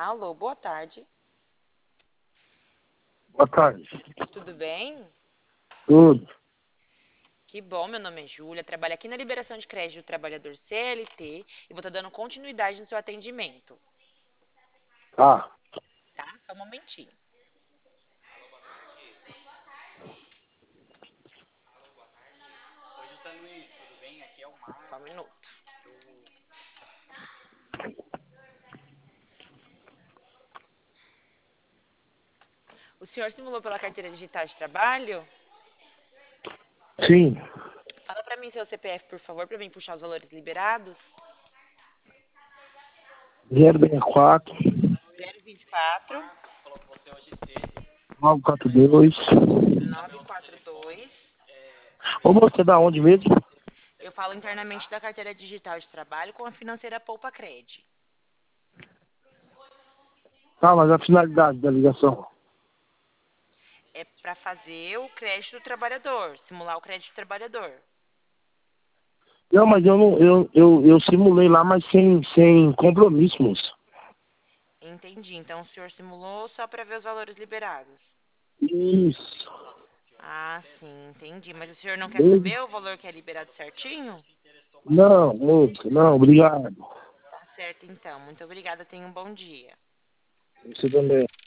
Alô, boa tarde. Boa tarde. Tudo bem? Tudo. Que bom, meu nome é Júlia, trabalho aqui na liberação de crédito do trabalhador CLT e vou estar dando continuidade no seu atendimento, Tá. tá? Só um momentinho. Só um minuto. O senhor simulou pela carteira digital de trabalho? Sim. Fala pra mim seu CPF, por favor, pra mim puxar os valores liberados. 064 024 942. 942. Ô, você é da onde mesmo? Eu falo internamente da carteira digital de trabalho com a financeira Poupa Cred. Tá, mas a finalidade da ligação. É pra fazer o crédito do trabalhador, simular o crédito do trabalhador. Não, mas eu não, eu simulei lá, mas sem compromisso, moço. Entendi. Então o senhor simulou só para ver os valores liberados. Isso. Ah, sim, entendi. Mas o senhor não quer Beleza? saber o valor que é liberado certinho? Não, moço, não, obrigado. Tá certo, então. Muito obrigada. Tenha um bom dia. Você também.